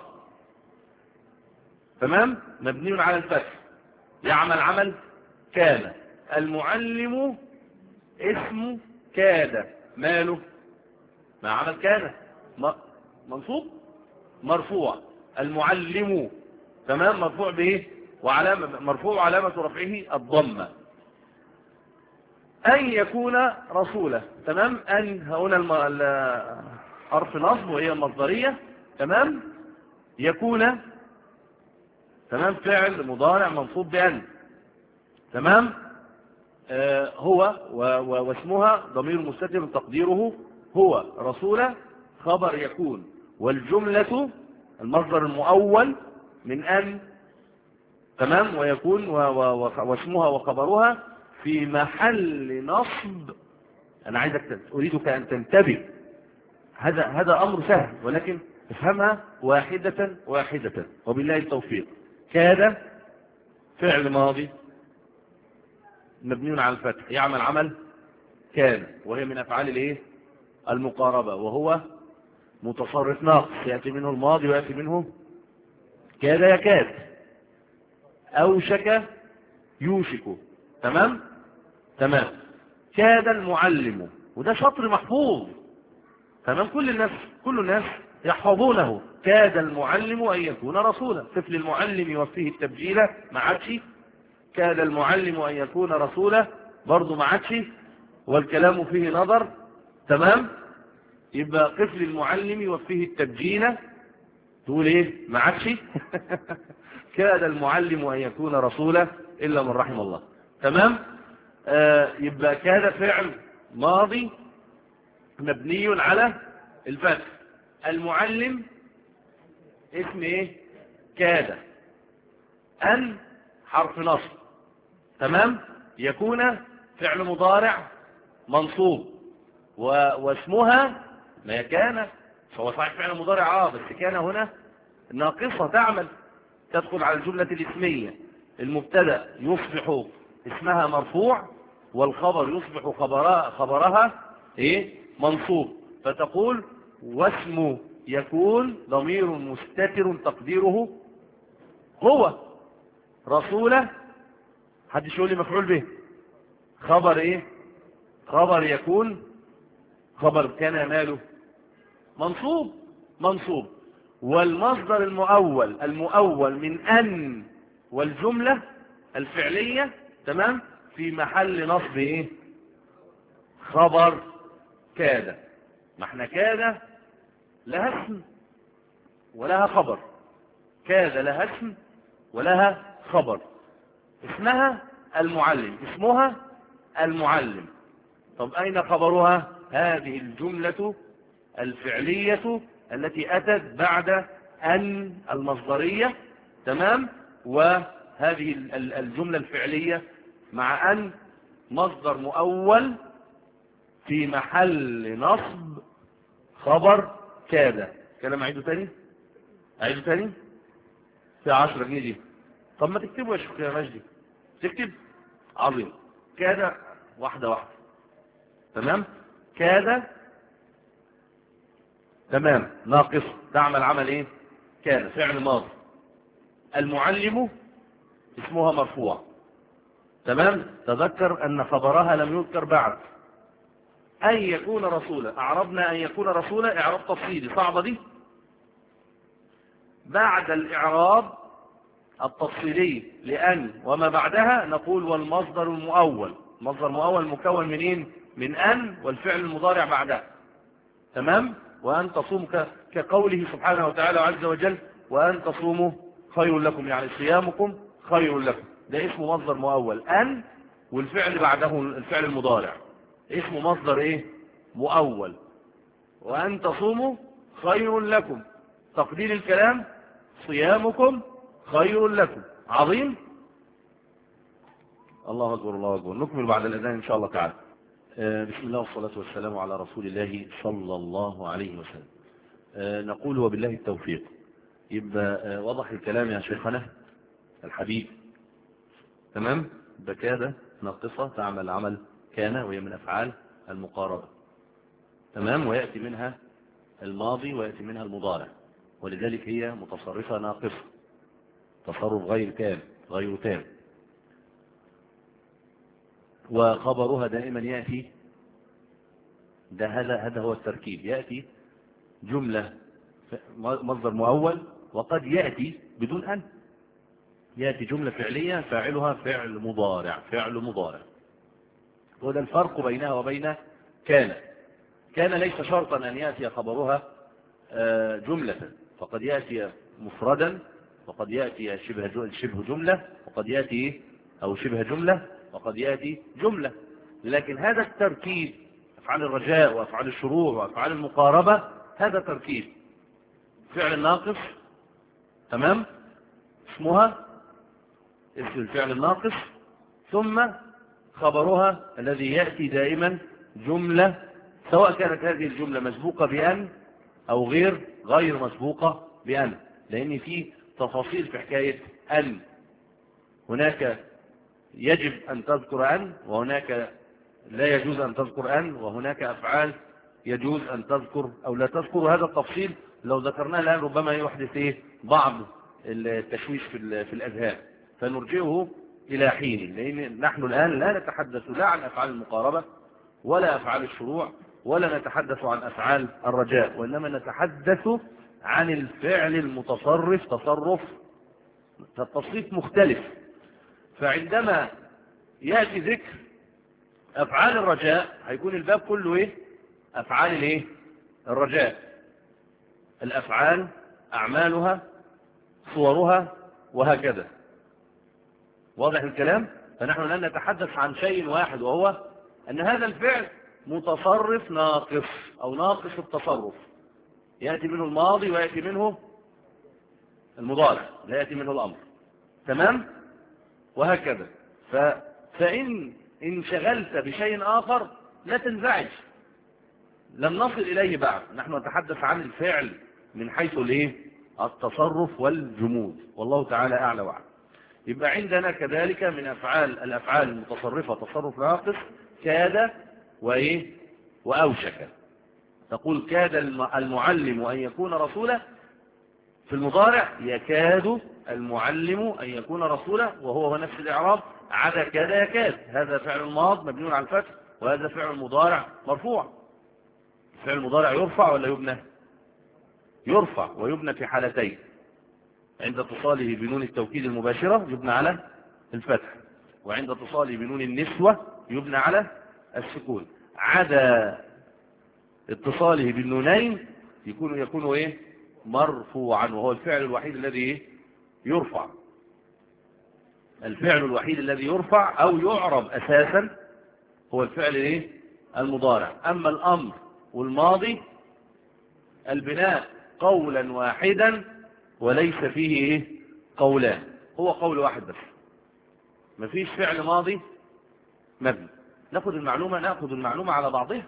تمام. مبني على الفتح، يعمل عمل كان. المعلم اسم كاد. ماله؟ ما عمل كان. منصوب مرفوع. المعلم تمام مرفوع به، وعلامة مرفوع علامة رفعه الضمة. أن يكون رسولا. تمام. أن هنا حرف نصب وهي المصدرية. تمام. يكون تمام فعل مضارع منصوب بأن. تمام. هو واسمها ضمير مستتر تقديره هو رسولا خبر يكون، والجملة المصدر المؤول من أن. تمام. ويكون واسمها وخبرها في محل نصب. أنا أريدك أن تنتبه، هذا أمر سهل ولكن افهمها واحدة واحدة وبالله التوفيق. كاد فعل ماضي مبني على الفتح يعمل عمل كان، وهي من أفعال الايه المقاربة، وهو متصرف ناقص يأتي منه الماضي ويأتي منه كاد يكاد، أوشك يوشك. تمام. تمام. كاد المعلم، وده شطر محفوظ. تمام. كل الناس يحفظونه. كاد المعلم أن يكون رسولا. طفل المعلم يوفيه التبجيل ما عادش. كاد المعلم أن يكون رسولا برضو ما عادش، والكلام فيه نظر. تمام. يبقى طفل المعلم يوفيه التبجيل تقول ايه ما عادش. كاد المعلم أن يكون رسولا إلا من رحم الله. تمام. يبقى كاد فعل ماضي مبني على الفتح. المعلم اسم ايه كاد. أن حرف نصب. تمام. يكون فعل مضارع منصوب واسمها ما كان، فهو صحيح فعل مضارع بس كان هنا ناقصة تعمل، تدخل على الجملة الاسمية. المبتدا يصبح اسمها مرفوع والخبر يصبح خبرها ايه منصوب، فتقول واسم يكون ضمير مستتر تقديره هو رسوله. حد يقول لي مفعول به. خبر ايه خبر يكون، خبر كان ماله منصوب. والمصدر المؤول من أن والجملة الفعلية. تمام. في محل نصب ايه خبر كاد. ما احنا كاد لها اسم ولها خبر. كاد لها اسم ولها خبر. اسمها المعلم، اسمها المعلم. طب أين خبرها؟ هذه الجملة الفعلية التي أتت بعد أن المصدرية. تمام. وهذه الجملة الفعلية مع أن مصدر مؤول في محل نصب خبر كاد. كلام أعيده تاني في 10 جنيه دي. طب ما تكتبوا يا شيخ يا مجدي، تكتب عظيم. كاد واحدة. تمام. كاد تمام ناقص تعمل عمل ايه كان فعل ماضي. المعلم اسمها مرفوع. تمام. تذكر ان خبرها لم يذكر بعد. ان يكون رسولا، اعربنا ان يكون رسولا اعراب تفصيلي صعبة دي. بعد الاعراب التفصيلي لأن وما بعدها نقول والمصدر المؤول. مصدر مؤول مكون منين؟ من أن والفعل المضارع بعدها. تمام. وأن تصوم كقوله سبحانه وتعالى عز وجل وأن تصوموا خير لكم، يعني صيامكم خير لكم. ده اسمه مصدر مؤول أن، والفعل بعده الفعل المضارع اسمه مصدر ايه مؤول. وأن تصوموا خير لكم، تقدير الكلام صيامكم خير لكم. عظيم. الله أكبر الله أكبر. نكمل بعد الأذان إن شاء الله تعالى. بسم الله والصلاة والسلام على رسول الله صلى الله عليه وسلم. نقول وبالله التوفيق. يبقى وضح الكلام يا شيخنا الحبيب. تمام. بكادة ناقصة تعمل عمل كان، وهي من أفعال المقاربة. تمام. ويأتي منها الماضي ويأتي منها المضارع، ولذلك هي متصرفة ناقصة، تصرف غير تام. وخبرها دائما يأتي ده هذا هو التركيب. يأتي جملة مصدر مؤول، وقد يأتي بدون أن، يأتي جملة فعلية فاعلها فعل مضارع. وده الفرق بينها وبين كان. كان ليس شرطا أن يأتي خبرها جملة، فقد يأتي مفردا، وقد يأتي شبه جملة، وقد يأتي أو شبه جملة، وقد يأتي جملة. لكن هذا التركيب، أفعال الرجاء وأفعال الشروع وأفعال المقاربة، هذا تركيب فعل الناقص، تمام، اسمها اسم الفعل الناقص، ثم خبرها الذي يأتي دائما جملة، سواء كانت هذه الجملة مسبوقة بأن أو غير مسبوقة بأن، لأن في تفاصيل في حكاية أن. هناك يجب أن تذكر أن، وهناك لا يجوز أن تذكر أن، وهناك أفعال يجوز أن تذكر أو لا تذكر. هذا التفصيل لو ذكرناه الآن ربما يحدث بعض التشويش في الأذهان، فنرجعه إلى حين، لأن نحن الآن لا نتحدث لا عن أفعال المقاربة ولا أفعال الشروع ولا نتحدث عن أفعال الرجاء، وإنما نتحدث عن الفعل المتصرف تصريف مختلف. فعندما يأتي ذكر أفعال الرجاء هيكون الباب كله أفعال الرجاء، الأفعال أعمالها صورها وهكذا. واضح الكلام؟ فنحن لن نتحدث عن شيء واحد، وهو أن هذا الفعل متصرف ناقص أو ناقص التصرف، يأتي منه الماضي ويأتي منه المضارع، لا يأتي منه الأمر، تمام؟ وهكذا. فإن انشغلت بشيء آخر لا تنزعج، لم نصل إليه بعد. نحن نتحدث عن الفعل من حيث التصرف والجمود، والله تعالى أعلى وأعلم. يبقى عندنا كذلك من الأفعال المتصرفة تصرف ناقص كاد وأوشك. تقول كاد المعلم أن يكون رسولا، في المضارع يكاد المعلم أن يكون رسولا، وهو نفس الإعراب عدا كاد يكاد. هذا فعل الماض مبني على الفتح، وهذا فعل المضارع مرفوع. فعل المضارع يرفع ولا يبنى؟ يرفع، ويبنى في حالتين: عند اتصاله بنون التوكيد المباشرة يبنى على الفتح، وعند اتصاله بنون النسوة يبنى على السكون. عدا اتصاله بالنونين يكون مرفوعا، وهو الفعل الوحيد الذي يرفع. الفعل الوحيد الذي يرفع أو يعرب أساسا هو الفعل المضارع. أما الأمر والماضي البناء قولا واحدا وليس فيه قولان، هو قول واحد بس، مفيش فعل ماضي مبني. نأخذ المعلومة على بعضها.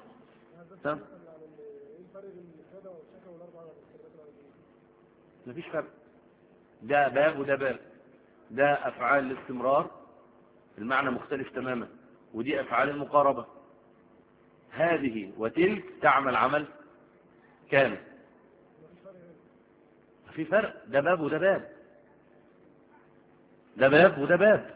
مفيش فرق، ده باب وده باب. ده أفعال الاستمرار، المعنى مختلف تماما، ودي أفعال المقاربة. هذه وتلك تعمل عمل كامل، في فرق، ده باب وده باب، ده باب وده باب.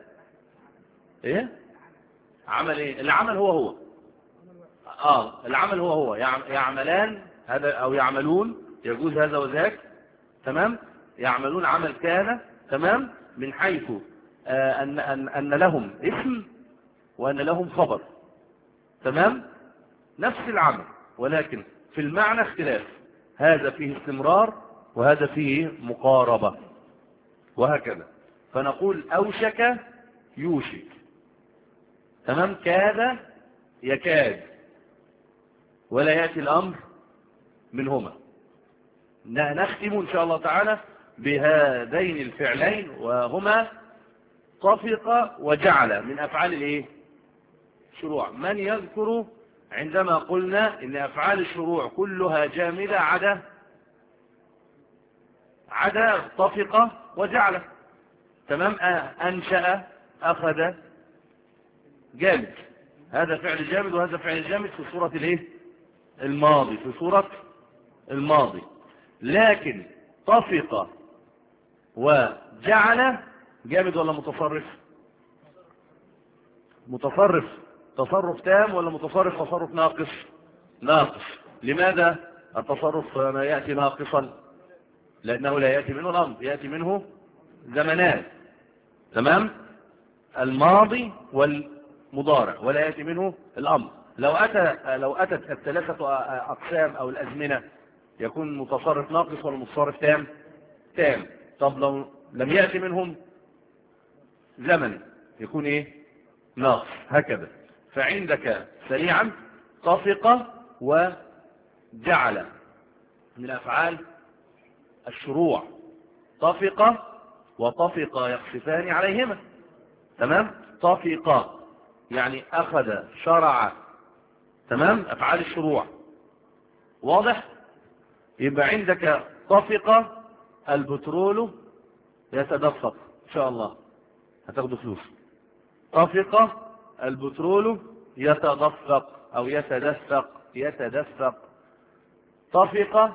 عمل العمل هو العمل هو يعملان، هذا او يعملون، يجوز هذا وذاك، تمام. يعملون عمل كان، تمام، من حيث أن لهم اسم وأن لهم خبر، تمام، نفس العمل، ولكن في المعنى اختلاف. هذا فيه استمرار وهذا فيه مقاربة، وهكذا. فنقول أوشك يوشك، تمام، كاد يكاد، ولا يأتي الأمر منهما. نختم إن شاء الله تعالى بهذين الفعلين، وهما طفق وجعل من أفعال الشروع. من يذكر عندما قلنا إن أفعال الشروع كلها جامدة عدا طفق وجعل، تمام. أنشأ، أخذ، جامد، هذا فعل جامد وهذا فعل جامد في صورة الماضي، في صورة الماضي. لكن طفق وجعل جامد ولا متصرف؟ متصرف تصرف تام ولا متصرف تصرف ناقص. لماذا التصرف يأتي ناقصا؟ لأنه لا يأتي منه الأمر، يأتي منه زمنان، تمام. الماضي مضارع ولا يأتي منه الأمر. لو أتت الثلاثة أقسام أو الأزمنة يكون متصرف ناقص ولا متصرف تام. طب لو لم يأتي منهم زمن يكون إيه؟ ناقص. هكذا. فعندك سريعا طفق وجعل من أفعال الشروع. طفق وطفق يخصفان عليهما. تمام. طفق يعني أخذ شرع. تمام. أفعال الشروع واضح. يبقى عندك طفق البترول يتدفق. إن شاء الله هتاخدوا فلوس. طفق البترول يتدفق أو يتدفق. طفق.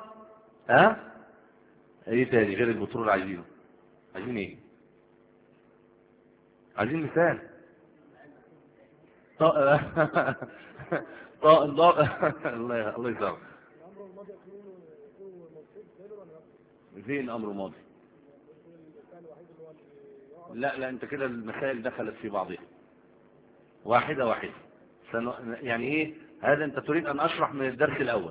ايه تاني غير البترول عايزينه؟ عايزين ايه؟ عايزين مثال. الله يسامحك. فين امر ماضي؟ لا انت كده المسائل دخلت في بعضها واحدة. يعني ايه هذا؟ انت تريد ان اشرح من الدرس الاول.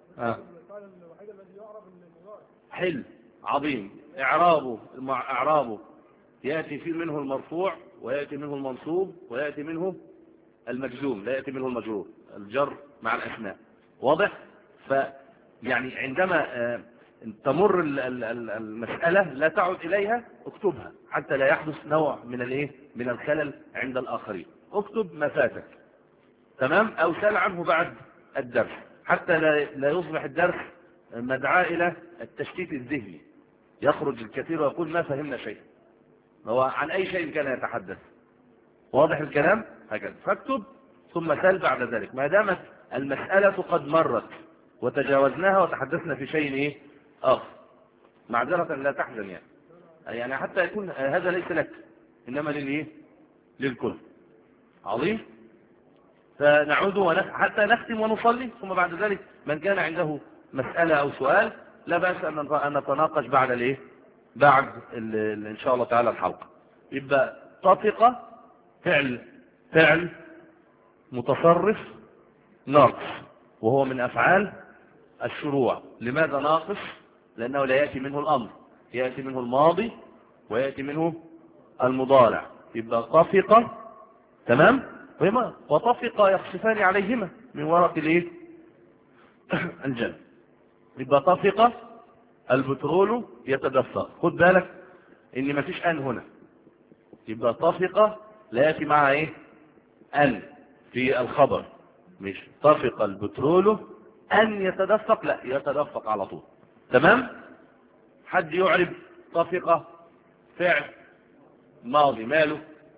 حل عظيم. اعرابه يأتي فيه منه المرفوع ويأتي منه المنصوب ويأتي منه المجزوم، لا يأتي منه المجرور، الجر مع الأسماء. واضح. فيعني عندما تمر المسألة لا تعد إليها اكتبها حتى لا يحدث نوع من الخلل عند الآخرين. اكتب ما فاتك. تمام. أو سأل عنه بعد الدرس حتى لا يصبح الدرس مدعاة إلى التشتيت الذهني. يخرج الكثير ويقول ما فهمنا شيء. هو عن أي شيء كان يتحدث. واضح الكلام. هكذا. فاكتب ثم سأل بعد ذلك. ما دامت المسألة قد مرت وتجاوزناها وتحدثنا في شيء آخر معذرة لا تحزن يعني حتى يكون هذا ليس لك إنما للكل. عظيم. فنعود حتى نختم ونصلي ثم بعد ذلك من كان عنده مسألة أو سؤال لا بأس أن نتناقش بعد إن شاء الله تعالى الحلقة. يبقى طفق فعل متصرف ناقص وهو من أفعال الشروع. لماذا ناقص؟ لأنه لا يأتي منه الأمر، يأتي منه الماضي ويأتي منه المضارع. يبقى طفق. تمام. وطفق يخصفان عليهما من ورق الجنة. يبقى طفق البترول يتدفق. خد بالك ان مفيش ان هنا. يبقى طفق لا يأتي معها ان في الخبر. مش طفق البترول ان يتدفق، لا يتدفق على طول. تمام. حد يعرب طفق فعل ماضي ماله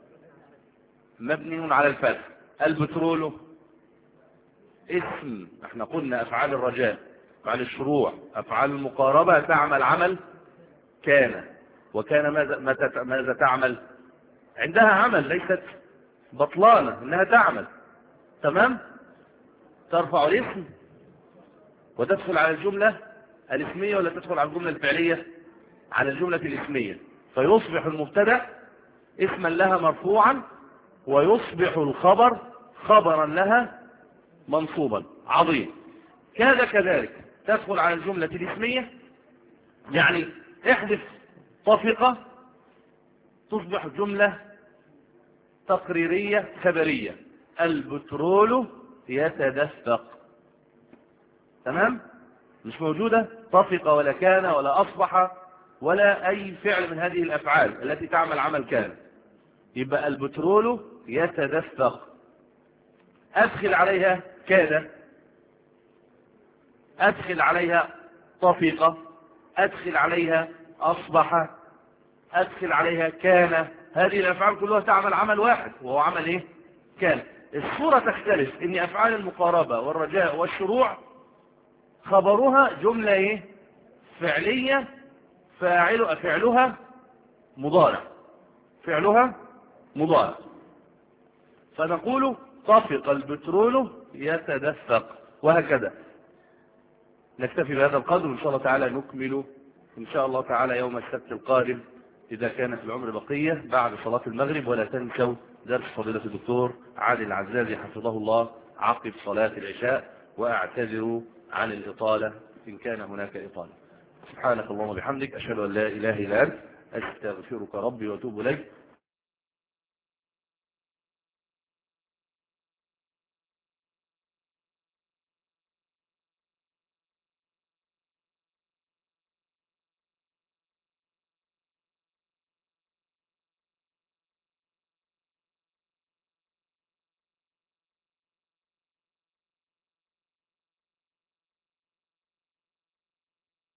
مبني على الفتح. البترول اسم. احنا قلنا افعال الرجاء، افعال الشروع، افعال المقاربة تعمل عمل كان. وكان ماذا تعمل؟ عندها عمل، ليست بطلانة، انها تعمل. تمام. ترفع الاسم وتدخل على الجملة الاسمية ولا تدخل على الجملة الفعلية؟ على الجملة الاسمية. فيصبح المبتدا اسما لها مرفوعا ويصبح الخبر خبرا لها منصوبا. عظيم. كذلك تدخل على الجملة الاسمية. يعني احذف طفقة تصبح جملة تقريرية خبرية. البترول يتدفق. تمام. مش موجودة طفق ولا كان ولا أصبح ولا أي فعل من هذه الأفعال التي تعمل عمل كان. يبقى البترول يتدفق. أدخل عليها كان، أدخل عليها طفق، أدخل عليها أصبح، أدخل عليها كان. هذه الأفعال كلها تعمل عمل واحد وهو عمل كان. الصورة تختلف ان أفعال المقاربة والرجاء والشروع خبرها جملة فعلية فعلها مضارع. فنقول طفق البترول يتدفق. وهكذا نكتفي بهذا القدر. إن شاء الله تعالى نكمل إن شاء الله تعالى يوم السبت القادم إذا كان في العمر بقية بعد صلاة المغرب. ولا تنسوا درس فضيلة الدكتور علي العزازي حفظه الله عقب صلاة العشاء، وأعتذر عن الإطالة إن كان هناك إطالة. سبحانك اللهم وبحمدك، أشهد أن لا إله إلا أنت، أستغفرك ربي وأتوب إليك.